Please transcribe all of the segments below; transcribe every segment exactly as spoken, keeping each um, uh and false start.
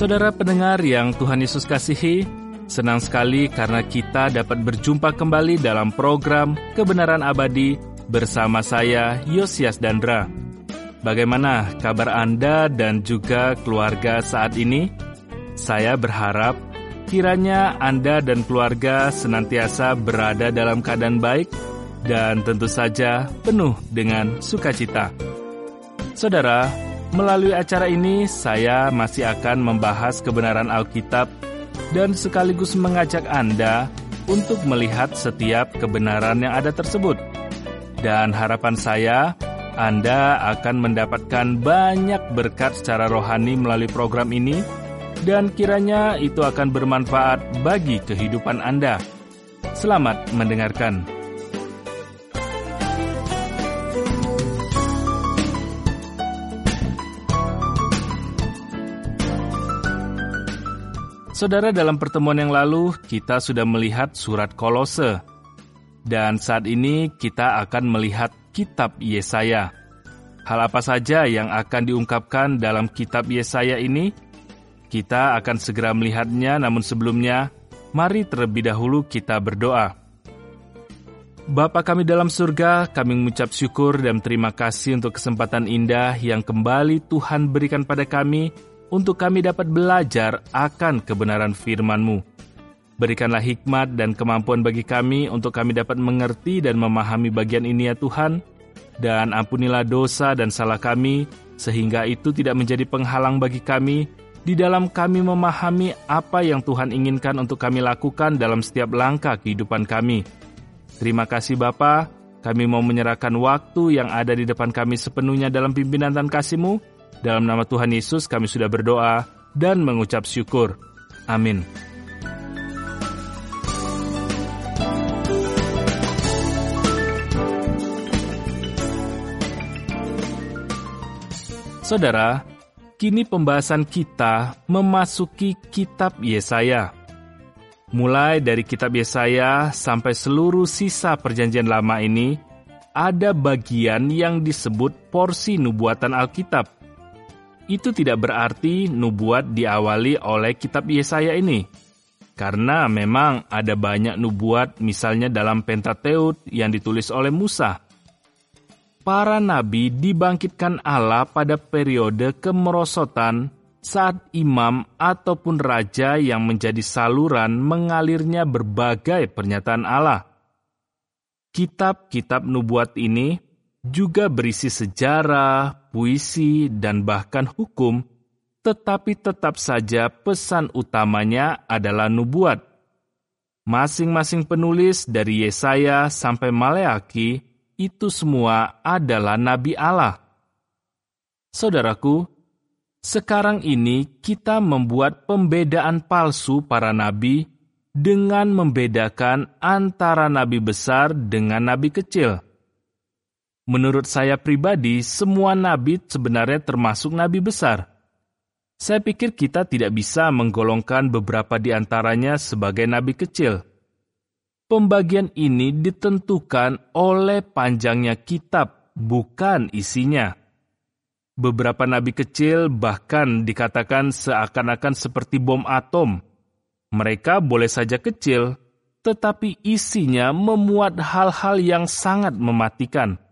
Saudara pendengar yang Tuhan Yesus kasihi, senang sekali karena kita dapat berjumpa kembali dalam program Kebenaran Abadi bersama saya, Yosias Dandra. Bagaimana kabar Anda dan juga keluarga saat ini? Saya berharap kiranya Anda dan keluarga senantiasa berada dalam keadaan baik dan tentu saja penuh dengan sukacita. Saudara, melalui acara ini saya masih akan membahas kebenaran Alkitab dan sekaligus mengajak Anda untuk melihat setiap kebenaran yang ada tersebut. Dan harapan saya, Anda akan mendapatkan banyak berkat secara rohani melalui program ini, dan kiranya itu akan bermanfaat bagi kehidupan Anda. Selamat mendengarkan. Saudara, dalam pertemuan yang lalu kita sudah melihat surat Kolose, dan saat ini kita akan melihat kitab Yesaya. Hal apa saja yang akan diungkapkan dalam kitab Yesaya ini? Kita akan segera melihatnya, namun sebelumnya, mari terlebih dahulu kita berdoa. Bapa kami dalam surga, kami mengucap syukur dan terima kasih untuk kesempatan indah yang kembali Tuhan berikan pada kami, untuk kami dapat belajar akan kebenaran firman-Mu. Berikanlah hikmat dan kemampuan bagi kami untuk kami dapat mengerti dan memahami bagian ini ya Tuhan, dan ampunilah dosa dan salah kami, sehingga itu tidak menjadi penghalang bagi kami, di dalam kami memahami apa yang Tuhan inginkan untuk kami lakukan dalam setiap langkah kehidupan kami. Terima kasih Bapa, kami mau menyerahkan waktu yang ada di depan kami sepenuhnya dalam pimpinan dan kasih-Mu. Dalam nama Tuhan Yesus kami sudah berdoa dan mengucap syukur. Amin. Saudara, kini pembahasan kita memasuki kitab Yesaya. Mulai dari kitab Yesaya sampai seluruh sisa perjanjian lama ini, ada bagian yang disebut porsi nubuatan Alkitab. Itu tidak berarti nubuat diawali oleh kitab Yesaya ini. Karena memang ada banyak nubuat, misalnya dalam Pentateut yang ditulis oleh Musa. Para nabi dibangkitkan Allah pada periode kemerosotan saat imam ataupun raja yang menjadi saluran mengalirnya berbagai pernyataan Allah. Kitab-kitab nubuat ini juga berisi sejarah, puisi, dan bahkan hukum, tetapi tetap saja pesan utamanya adalah nubuat. Masing-masing penulis dari Yesaya sampai Maleaki, itu semua adalah nabi Allah. Saudaraku, sekarang ini kita membuat pembedaan palsu para nabi dengan membedakan antara nabi besar dengan nabi kecil. Menurut saya pribadi, semua nabi sebenarnya termasuk nabi besar. Saya pikir kita tidak bisa menggolongkan beberapa di antaranya sebagai nabi kecil. Pembagian ini ditentukan oleh panjangnya kitab, bukan isinya. Beberapa nabi kecil bahkan dikatakan seakan-akan seperti bom atom. Mereka boleh saja kecil, tetapi isinya memuat hal-hal yang sangat mematikan.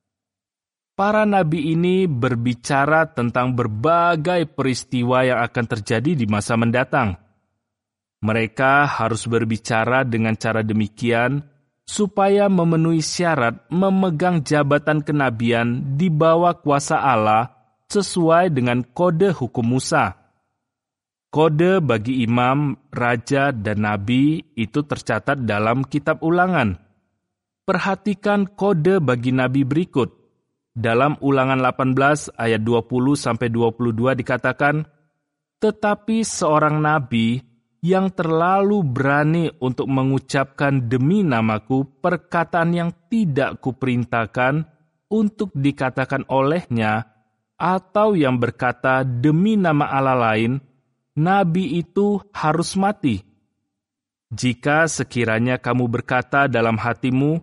Para nabi ini berbicara tentang berbagai peristiwa yang akan terjadi di masa mendatang. Mereka harus berbicara dengan cara demikian supaya memenuhi syarat memegang jabatan kenabian di bawah kuasa Allah sesuai dengan kode hukum Musa. Kode bagi imam, raja, dan nabi itu tercatat dalam kitab Ulangan. Perhatikan kode bagi nabi berikut. Dalam Ulangan delapan belas ayat dua puluh sampai dua puluh dua dikatakan, "Tetapi seorang nabi yang terlalu berani untuk mengucapkan demi namaku perkataan yang tidak kuperintahkan untuk dikatakan olehnya, atau yang berkata demi nama Allah lain, nabi itu harus mati. Jika sekiranya kamu berkata dalam hatimu,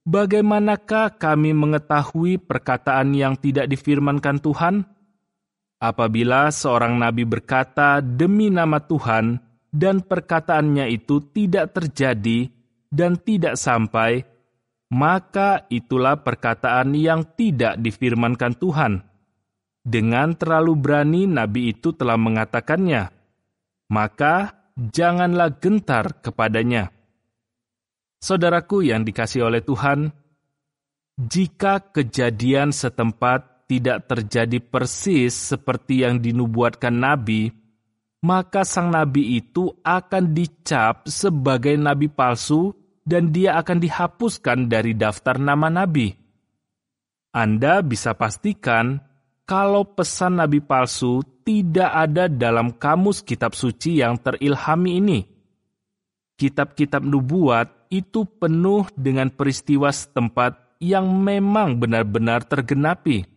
bagaimanakah kami mengetahui perkataan yang tidak difirmankan Tuhan? Apabila seorang nabi berkata demi nama Tuhan dan perkataannya itu tidak terjadi dan tidak sampai, maka itulah perkataan yang tidak difirmankan Tuhan. Dengan terlalu berani nabi itu telah mengatakannya, maka janganlah gentar kepadanya. Saudaraku yang dikasihi oleh Tuhan, jika kejadian setempat tidak terjadi persis seperti yang dinubuatkan nabi, maka sang nabi itu akan dicap sebagai nabi palsu dan dia akan dihapuskan dari daftar nama nabi. Anda bisa pastikan kalau pesan nabi palsu tidak ada dalam kamus kitab suci yang terilhami ini. Kitab-kitab nubuat itu penuh dengan peristiwa setempat yang memang benar-benar tergenapi.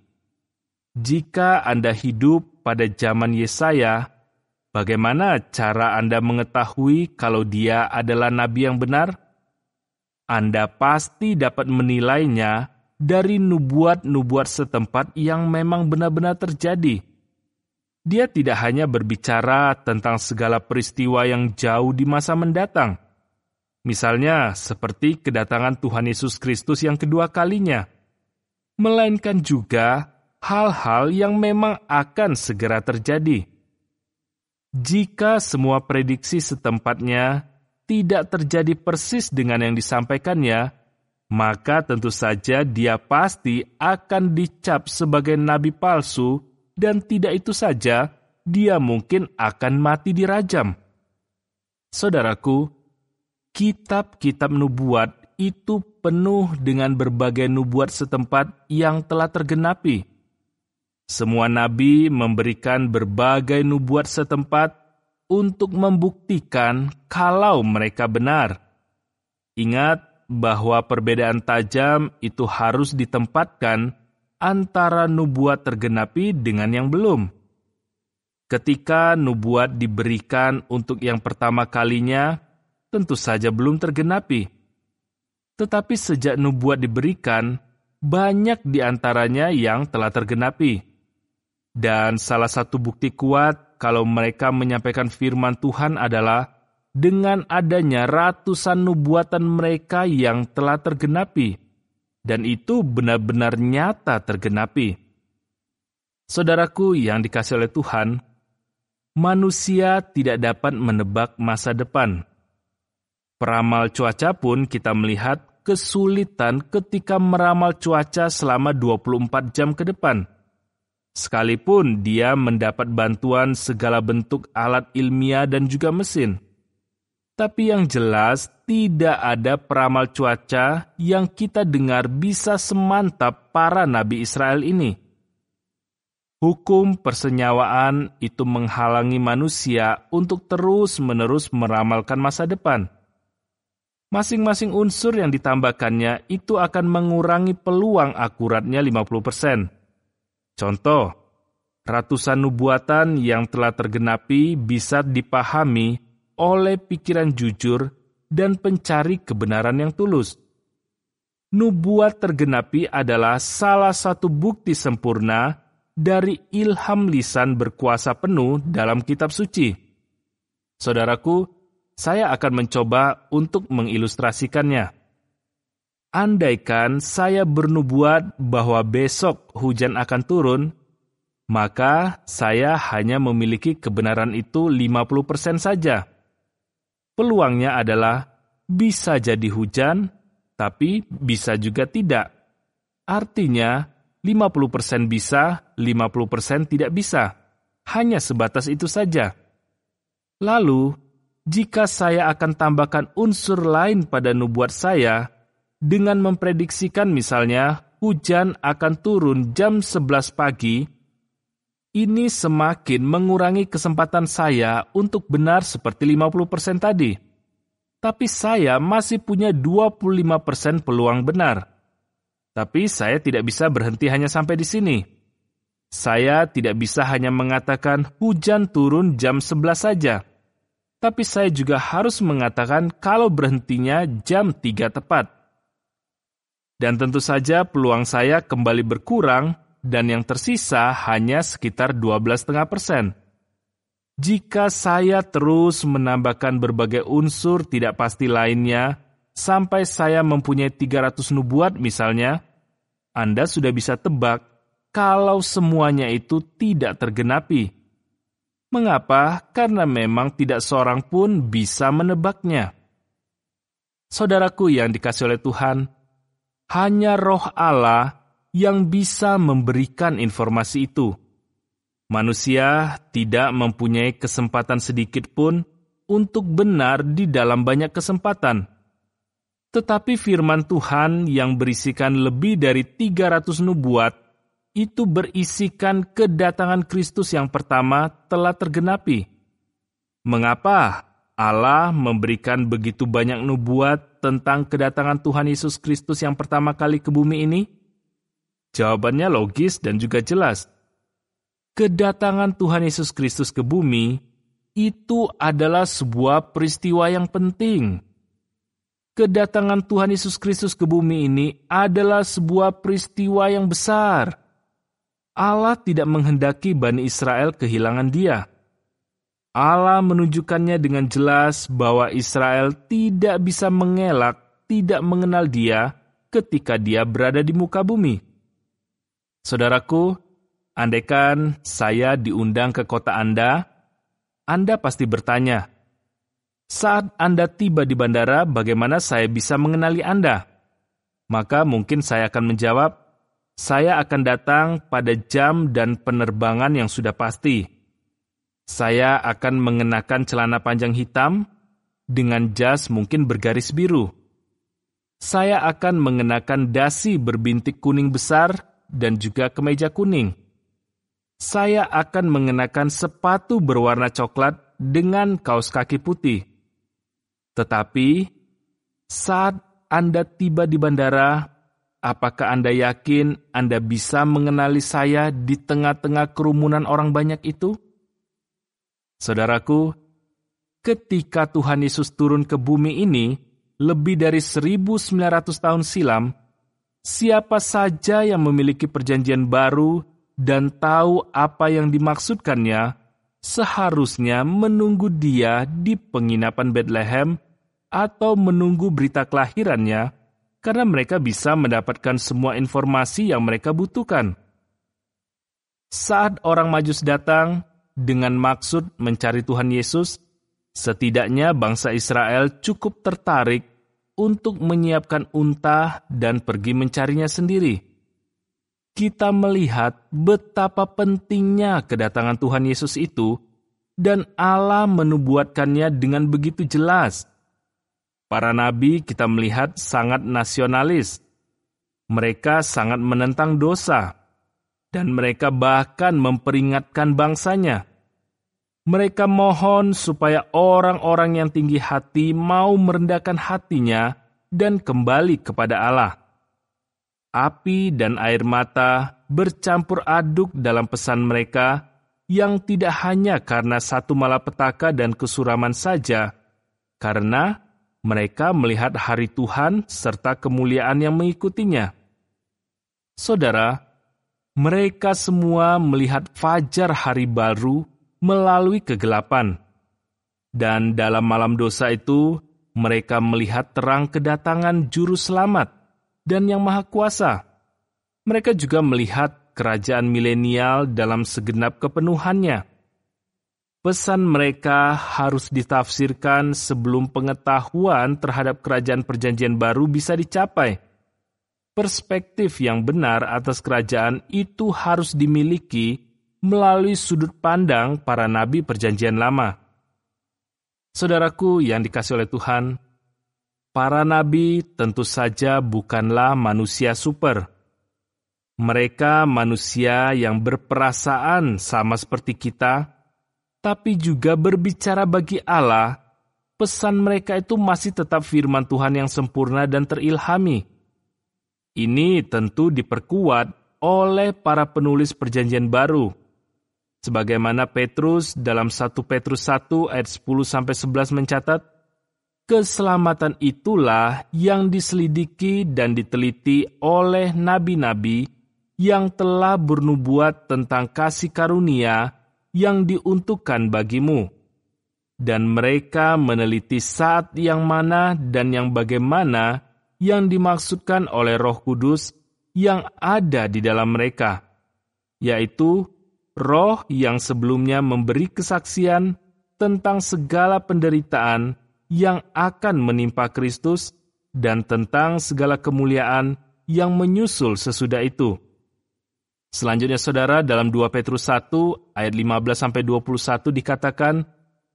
Jika Anda hidup pada zaman Yesaya, bagaimana cara Anda mengetahui kalau dia adalah nabi yang benar? Anda pasti dapat menilainya dari nubuat-nubuat setempat yang memang benar-benar terjadi. Dia tidak hanya berbicara tentang segala peristiwa yang jauh di masa mendatang. Misalnya, seperti kedatangan Tuhan Yesus Kristus yang kedua kalinya. Melainkan juga hal-hal yang memang akan segera terjadi. Jika semua prediksi setempatnya tidak terjadi persis dengan yang disampaikannya, maka tentu saja dia pasti akan dicap sebagai nabi palsu, dan tidak itu saja, dia mungkin akan mati dirajam. Saudaraku, kitab-kitab nubuat itu penuh dengan berbagai nubuat setempat yang telah tergenapi. Semua nabi memberikan berbagai nubuat setempat untuk membuktikan kalau mereka benar. Ingat bahwa perbedaan tajam itu harus ditempatkan antara nubuat tergenapi dengan yang belum. Ketika nubuat diberikan untuk yang pertama kalinya, tentu saja belum tergenapi. Tetapi sejak nubuat diberikan, banyak di antaranya yang telah tergenapi. Dan salah satu bukti kuat kalau mereka menyampaikan firman Tuhan adalah dengan adanya ratusan nubuatan mereka yang telah tergenapi. Dan itu benar-benar nyata tergenapi. Saudaraku yang dikasihi oleh Tuhan, manusia tidak dapat menebak masa depan. Peramal cuaca pun kita melihat kesulitan ketika meramal cuaca selama dua puluh empat jam ke depan. Sekalipun dia mendapat bantuan segala bentuk alat ilmiah dan juga mesin. Tapi yang jelas tidak ada peramal cuaca yang kita dengar bisa semantap para nabi Israel ini. Hukum persenyawaan itu menghalangi manusia untuk terus-menerus meramalkan masa depan. Masing-masing unsur yang ditambahkannya itu akan mengurangi peluang akuratnya lima puluh persen. Contoh, ratusan nubuatan yang telah tergenapi bisa dipahami oleh pikiran jujur dan pencari kebenaran yang tulus. Nubuat tergenapi adalah salah satu bukti sempurna dari ilham lisan berkuasa penuh dalam kitab suci. Saudaraku, saya akan mencoba untuk mengilustrasikannya. Andaikan saya bernubuat bahwa besok hujan akan turun, maka saya hanya memiliki kebenaran itu lima puluh persen saja. Peluangnya adalah bisa jadi hujan, tapi bisa juga tidak. Artinya, lima puluh persen bisa, lima puluh persen tidak bisa. Hanya sebatas itu saja. Lalu, jika saya akan tambahkan unsur lain pada nubuat saya, dengan memprediksikan misalnya hujan akan turun jam sebelas pagi, ini semakin mengurangi kesempatan saya untuk benar seperti lima puluh persen tadi. Tapi saya masih punya dua puluh lima persen peluang benar. Tapi saya tidak bisa berhenti hanya sampai di sini. Saya tidak bisa hanya mengatakan hujan turun jam sebelas saja. Tapi saya juga harus mengatakan kalau berhentinya jam tiga tepat. Dan tentu saja peluang saya kembali berkurang dan yang tersisa hanya sekitar dua belas koma lima persen. Jika saya terus menambahkan berbagai unsur tidak pasti lainnya, sampai saya mempunyai tiga ratus nubuat misalnya, Anda sudah bisa tebak kalau semuanya itu tidak tergenapi. Mengapa? Karena memang tidak seorang pun bisa menebaknya. Saudaraku yang dikasihi oleh Tuhan, hanya Roh Allah yang bisa memberikan informasi itu. Manusia tidak mempunyai kesempatan sedikit pun untuk benar di dalam banyak kesempatan. Tetapi firman Tuhan yang berisikan lebih dari tiga ratus nubuat, itu berisikan kedatangan Kristus yang pertama telah tergenapi. Mengapa Allah memberikan begitu banyak nubuat tentang kedatangan Tuhan Yesus Kristus yang pertama kali ke bumi ini? Jawabannya logis dan juga jelas. Kedatangan Tuhan Yesus Kristus ke bumi itu adalah sebuah peristiwa yang penting. Kedatangan Tuhan Yesus Kristus ke bumi ini adalah sebuah peristiwa yang besar. Allah tidak menghendaki Bani Israel kehilangan Dia. Allah menunjukkannya dengan jelas bahwa Israel tidak bisa mengelak, tidak mengenal Dia ketika Dia berada di muka bumi. Saudaraku, andaikan saya diundang ke kota Anda, Anda pasti bertanya, saat Anda tiba di bandara, bagaimana saya bisa mengenali Anda? Maka mungkin saya akan menjawab, saya akan datang pada jam dan penerbangan yang sudah pasti. Saya akan mengenakan celana panjang hitam dengan jas mungkin bergaris biru. Saya akan mengenakan dasi berbintik kuning besar dan juga kemeja kuning. Saya akan mengenakan sepatu berwarna coklat dengan kaos kaki putih. Tetapi, saat Anda tiba di bandara, apakah Anda yakin Anda bisa mengenali saya di tengah-tengah kerumunan orang banyak itu? Saudaraku, ketika Tuhan Yesus turun ke bumi ini, lebih dari seribu sembilan ratus tahun silam, siapa saja yang memiliki perjanjian baru dan tahu apa yang dimaksudkannya, seharusnya menunggu Dia di penginapan Bethlehem atau menunggu berita kelahirannya, karena mereka bisa mendapatkan semua informasi yang mereka butuhkan. Saat orang Majus datang dengan maksud mencari Tuhan Yesus, setidaknya bangsa Israel cukup tertarik untuk menyiapkan unta dan pergi mencarinya sendiri. Kita melihat betapa pentingnya kedatangan Tuhan Yesus itu, dan Allah menubuatkannya dengan begitu jelas. Para nabi kita melihat sangat nasionalis. Mereka sangat menentang dosa, dan mereka bahkan memperingatkan bangsanya. Mereka mohon supaya orang-orang yang tinggi hati mau merendahkan hatinya dan kembali kepada Allah. Api dan air mata bercampur aduk dalam pesan mereka yang tidak hanya karena satu malapetaka dan kesuraman saja, karena mereka melihat hari Tuhan serta kemuliaan yang mengikutinya. Saudara, mereka semua melihat fajar hari baru melalui kegelapan. Dan dalam malam dosa itu, mereka melihat terang kedatangan Juru Selamat dan Yang Maha Kuasa. Mereka juga melihat kerajaan milenial dalam segenap kepenuhannya. Pesan mereka harus ditafsirkan sebelum pengetahuan terhadap kerajaan perjanjian baru bisa dicapai. Perspektif yang benar atas kerajaan itu harus dimiliki melalui sudut pandang para nabi perjanjian lama. Saudaraku yang dikasihi oleh Tuhan, para nabi tentu saja bukanlah manusia super. Mereka manusia yang berperasaan sama seperti kita, tapi juga berbicara bagi Allah. Pesan mereka itu masih tetap firman Tuhan yang sempurna dan terilhami. Ini tentu diperkuat oleh para penulis perjanjian baru. Sebagaimana Petrus dalam satu Petrus satu ayat sepuluh sampai sebelas mencatat, keselamatan itulah yang diselidiki dan diteliti oleh nabi-nabi yang telah bernubuat tentang kasih karunia yang diuntukkan bagimu. Dan mereka meneliti saat yang mana dan yang bagaimana yang dimaksudkan oleh Roh Kudus yang ada di dalam mereka, yaitu Roh yang sebelumnya memberi kesaksian tentang segala penderitaan yang akan menimpa Kristus dan tentang segala kemuliaan yang menyusul sesudah itu. Selanjutnya saudara, dalam dua Petrus satu ayat lima belas sampai dua puluh satu dikatakan,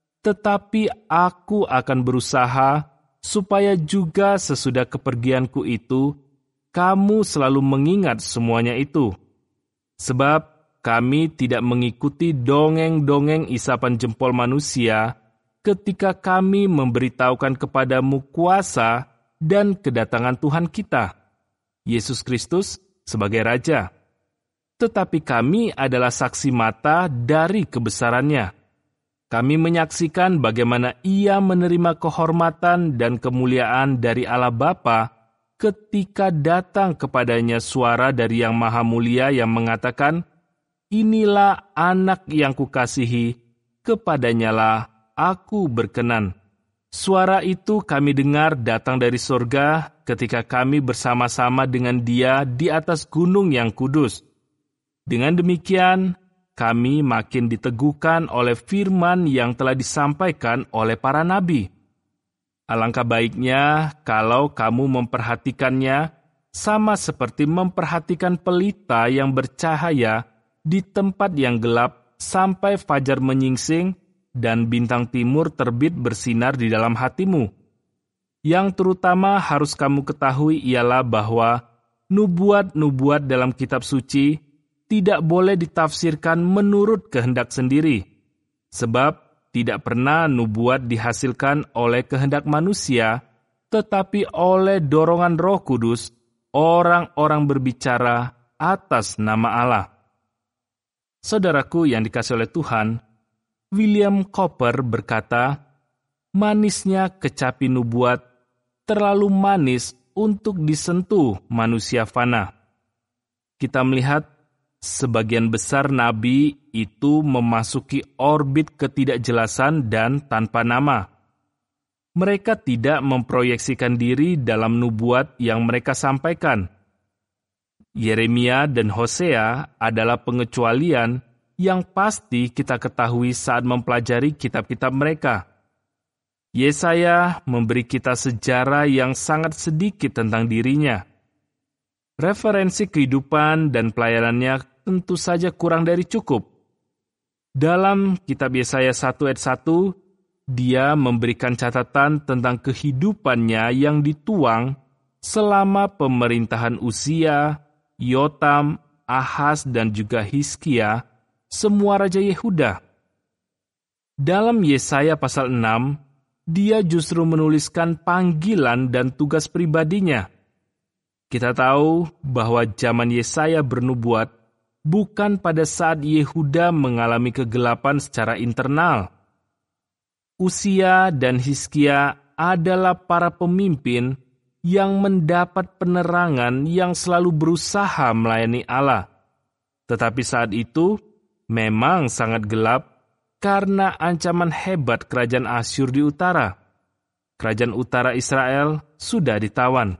"Tetapi aku akan berusaha supaya juga sesudah kepergianku itu, kamu selalu mengingat semuanya itu. Sebab kami tidak mengikuti dongeng-dongeng isapan jempol manusia ketika kami memberitahukan kepadamu kuasa dan kedatangan Tuhan kita, Yesus Kristus sebagai Raja. Tetapi kami adalah saksi mata dari kebesarannya. Kami menyaksikan bagaimana Ia menerima kehormatan dan kemuliaan dari Allah Bapa ketika datang kepadanya suara dari Yang Maha Mulia yang mengatakan, 'Inilah anak yang kukasihi, kepadanyalah aku berkenan.' Suara itu kami dengar datang dari sorga ketika kami bersama-sama dengan Dia di atas gunung yang kudus. Dengan demikian, kami makin diteguhkan oleh firman yang telah disampaikan oleh para nabi. Alangkah baiknya kalau kamu memperhatikannya sama seperti memperhatikan pelita yang bercahaya di tempat yang gelap sampai fajar menyingsing dan bintang timur terbit bersinar di dalam hatimu. Yang terutama harus kamu ketahui ialah bahwa nubuat-nubuat dalam kitab suci tidak boleh ditafsirkan menurut kehendak sendiri, sebab tidak pernah nubuat dihasilkan oleh kehendak manusia, tetapi oleh dorongan Roh Kudus, orang-orang berbicara atas nama Allah. Saudaraku yang dikasihi oleh Tuhan, William Cowper berkata, "Manisnya kecapi nubuat terlalu manis untuk disentuh manusia fana." Kita melihat sebagian besar nabi itu memasuki orbit ketidakjelasan dan tanpa nama. Mereka tidak memproyeksikan diri dalam nubuat yang mereka sampaikan. Yeremia dan Hosea adalah pengecualian yang pasti kita ketahui saat mempelajari kitab-kitab mereka. Yesaya memberi kita sejarah yang sangat sedikit tentang dirinya. Referensi kehidupan dan pelayanannya tentu saja kurang dari cukup. Dalam kitab Yesaya satu ayat satu, dia memberikan catatan tentang kehidupannya yang dituang selama pemerintahan Uzia, Yotam, Ahaz, dan juga Hizkia, semua raja Yehuda. Dalam Yesaya pasal enam, dia justru menuliskan panggilan dan tugas pribadinya. Kita tahu bahwa zaman Yesaya bernubuat bukan pada saat Yehuda mengalami kegelapan secara internal. Uzia dan Hizkia adalah para pemimpin yang mendapat penerangan yang selalu berusaha melayani Allah. Tetapi saat itu memang sangat gelap karena ancaman hebat kerajaan Asyur di utara. Kerajaan utara Israel sudah ditawan.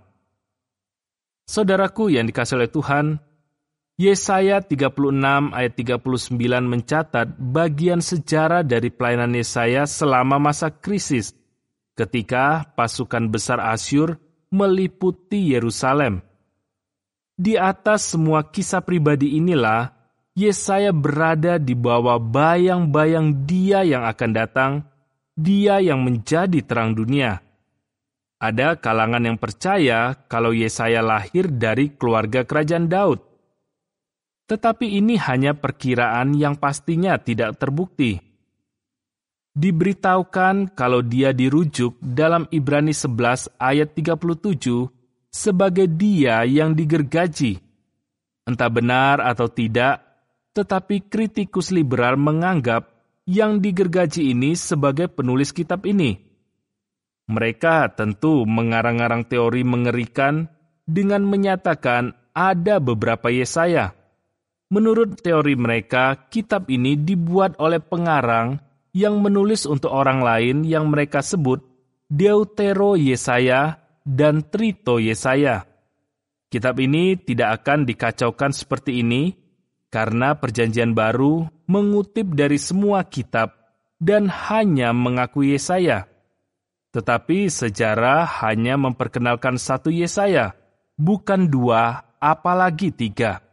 Saudaraku yang dikasihi oleh Tuhan, Yesaya tiga puluh enam ayat tiga puluh sembilan mencatat bagian sejarah dari pelayanan Yesaya selama masa krisis, ketika pasukan besar Asyur meliputi Yerusalem. Di atas semua kisah pribadi inilah, Yesaya berada di bawah bayang-bayang Dia yang akan datang, Dia yang menjadi terang dunia. Ada kalangan yang percaya kalau Yesaya lahir dari keluarga kerajaan Daud. Tetapi ini hanya perkiraan yang pastinya tidak terbukti. Diberitahukan kalau dia dirujuk dalam Ibrani sebelas ayat tiga puluh tujuh sebagai dia yang digergaji. Entah benar atau tidak, tetapi kritikus liberal menganggap yang digergaji ini sebagai penulis kitab ini. Mereka tentu mengarang-arang teori mengerikan dengan menyatakan ada beberapa Yesaya. Menurut teori mereka, kitab ini dibuat oleh pengarang yang menulis untuk orang lain yang mereka sebut Deutero Yesaya dan Trito Yesaya. Kitab ini tidak akan dikacaukan seperti ini karena Perjanjian Baru mengutip dari semua kitab dan hanya mengaku Yesaya. Tetapi sejarah hanya memperkenalkan satu Yesaya, bukan dua, apalagi tiga.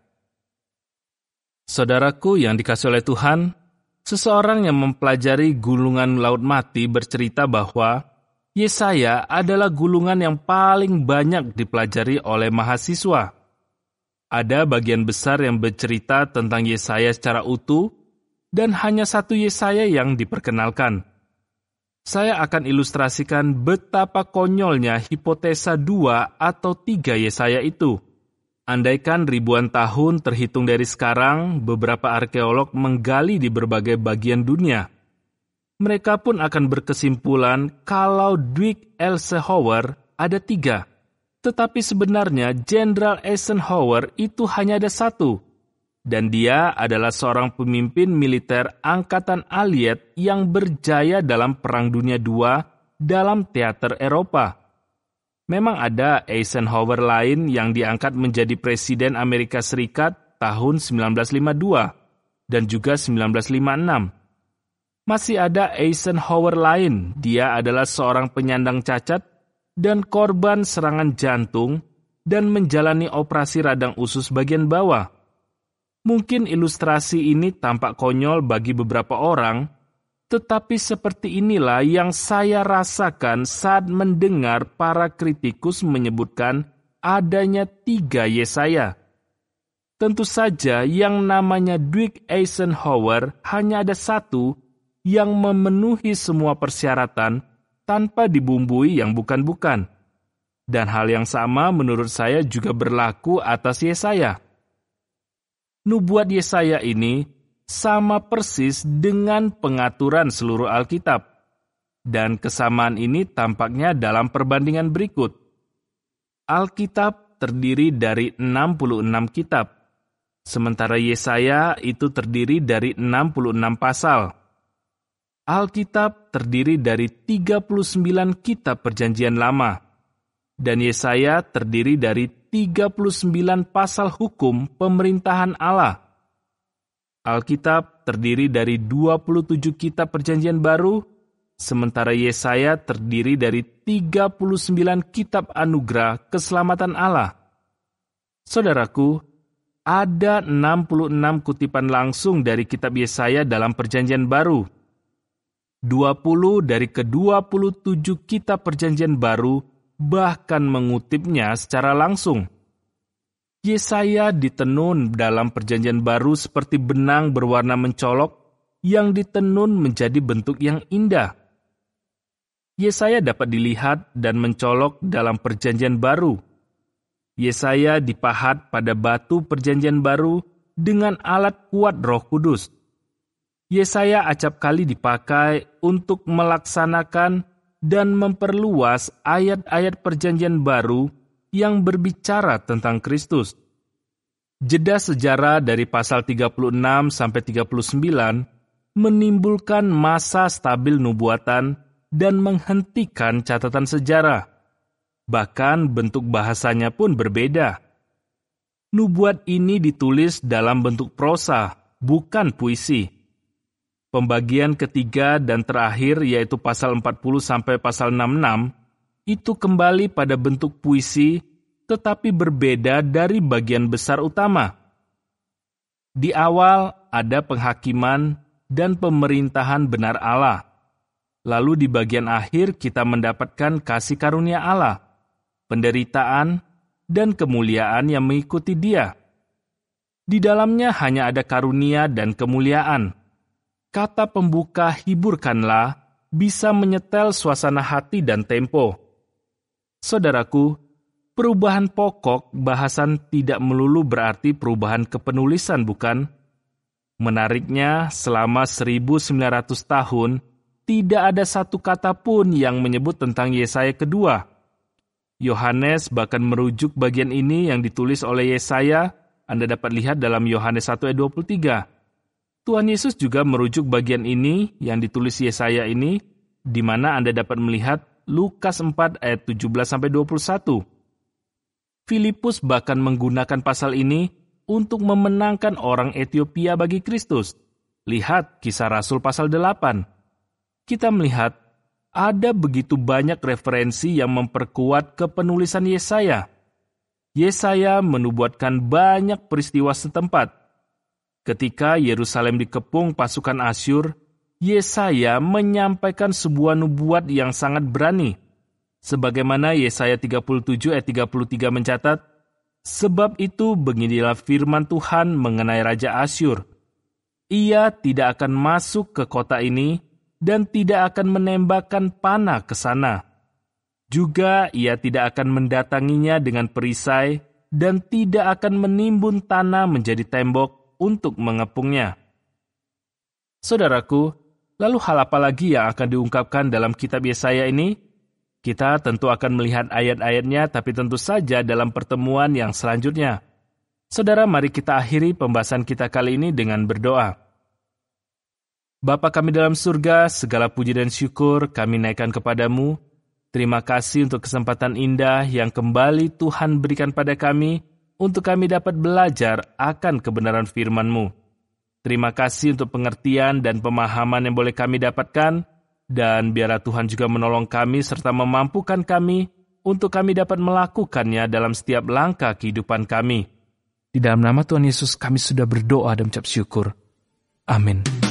Saudaraku yang dikasihi oleh Tuhan, seseorang yang mempelajari gulungan Laut Mati bercerita bahwa Yesaya adalah gulungan yang paling banyak dipelajari oleh mahasiswa. Ada bagian besar yang bercerita tentang Yesaya secara utuh, dan hanya satu Yesaya yang diperkenalkan. Saya akan ilustrasikan betapa konyolnya hipotesa dua atau tiga Yesaya itu. Andaikan ribuan tahun terhitung dari sekarang, beberapa arkeolog menggali di berbagai bagian dunia. Mereka pun akan berkesimpulan kalau Dwight Eisenhower ada tiga. Tetapi sebenarnya Jenderal Eisenhower itu hanya ada satu. Dan dia adalah seorang pemimpin militer Angkatan Allied yang berjaya dalam Perang Dunia kedua dalam teater Eropa. Memang ada Eisenhower lain yang diangkat menjadi Presiden Amerika Serikat tahun sembilan belas lima puluh dua dan juga sembilan belas lima puluh enam. Masih ada Eisenhower lain, dia adalah seorang penyandang cacat dan korban serangan jantung dan menjalani operasi radang usus bagian bawah. Mungkin ilustrasi ini tampak konyol bagi beberapa orang, tetapi seperti inilah yang saya rasakan saat mendengar para kritikus menyebutkan adanya tiga Yesaya. Tentu saja yang namanya Dwight Eisenhower hanya ada satu yang memenuhi semua persyaratan tanpa dibumbui yang bukan-bukan. Dan hal yang sama menurut saya juga berlaku atas Yesaya. Nubuat Yesaya ini sama persis dengan pengaturan seluruh Alkitab. Dan kesamaan ini tampaknya dalam perbandingan berikut. Alkitab terdiri dari enam puluh enam kitab, sementara Yesaya itu terdiri dari enam puluh enam pasal. Alkitab terdiri dari tiga puluh sembilan kitab Perjanjian Lama, dan Yesaya terdiri dari tiga puluh sembilan pasal hukum pemerintahan Allah. Alkitab terdiri dari dua puluh tujuh kitab Perjanjian Baru, sementara Yesaya terdiri dari tiga puluh sembilan kitab anugerah keselamatan Allah. Saudaraku, ada enam puluh enam kutipan langsung dari kitab Yesaya dalam Perjanjian Baru. dua puluh dari ke dua puluh tujuh kitab Perjanjian Baru bahkan mengutipnya secara langsung. Yesaya ditenun dalam Perjanjian Baru seperti benang berwarna mencolok yang ditenun menjadi bentuk yang indah. Yesaya dapat dilihat dan mencolok dalam Perjanjian Baru. Yesaya dipahat pada batu Perjanjian Baru dengan alat kuat Roh Kudus. Yesaya acap kali dipakai untuk melaksanakan dan memperluas ayat-ayat Perjanjian Baru yang berbicara tentang Kristus. Jeda sejarah dari pasal tiga puluh enam sampai tiga puluh sembilan menimbulkan masa stabil nubuatan dan menghentikan catatan sejarah. Bahkan bentuk bahasanya pun berbeda. Nubuat ini ditulis dalam bentuk prosa, bukan puisi. Pembagian ketiga dan terakhir yaitu pasal empat puluh sampai pasal enam puluh enam itu kembali pada bentuk puisi, tetapi berbeda dari bagian besar utama. Di awal ada penghakiman dan pemerintahan benar Allah. Lalu di bagian akhir kita mendapatkan kasih karunia Allah, penderitaan, dan kemuliaan yang mengikuti Dia. Di dalamnya hanya ada karunia dan kemuliaan. Kata pembuka hiburkanlah bisa menyetel suasana hati dan tempo. Saudaraku, perubahan pokok bahasan tidak melulu berarti perubahan kepenulisan, bukan? Menariknya, selama seribu sembilan ratus tahun, tidak ada satu kata pun yang menyebut tentang Yesaya kedua. Yohanes bahkan merujuk bagian ini yang ditulis oleh Yesaya Anda dapat lihat dalam Yohanes satu ayat dua puluh tiga. Tuhan Yesus juga merujuk bagian ini yang ditulis Yesaya ini, di mana Anda dapat melihat Lukas empat ayat tujuh belas sampai dua puluh satu. Filipus bahkan menggunakan pasal ini untuk memenangkan orang Etiopia bagi Kristus. Lihat Kisah Rasul pasal delapan. Kita melihat ada begitu banyak referensi yang memperkuat kepenulisan Yesaya. Yesaya menubuatkan banyak peristiwa setempat. Ketika Yerusalem dikepung pasukan Asyur, Yesaya menyampaikan sebuah nubuat yang sangat berani. Sebagaimana Yesaya tiga puluh tujuh ayat tiga puluh tiga mencatat, sebab itu beginilah firman Tuhan mengenai Raja Asyur. Ia tidak akan masuk ke kota ini dan tidak akan menembakkan panah ke sana. Juga ia tidak akan mendatanginya dengan perisai dan tidak akan menimbun tanah menjadi tembok untuk mengepungnya. Saudaraku, lalu hal apa lagi yang akan diungkapkan dalam kitab Yesaya ini? Kita tentu akan melihat ayat-ayatnya, tapi tentu saja dalam pertemuan yang selanjutnya. Saudara, mari kita akhiri pembahasan kita kali ini dengan berdoa. Bapa kami dalam surga, segala puji dan syukur kami naikkan kepadamu. Terima kasih untuk kesempatan indah yang kembali Tuhan berikan pada kami, untuk kami dapat belajar akan kebenaran firman-Mu. Terima kasih untuk pengertian dan pemahaman yang boleh kami dapatkan, dan biarlah Tuhan juga menolong kami serta memampukan kami untuk kami dapat melakukannya dalam setiap langkah kehidupan kami. Di dalam nama Tuhan Yesus kami sudah berdoa dan ucap syukur. Amin.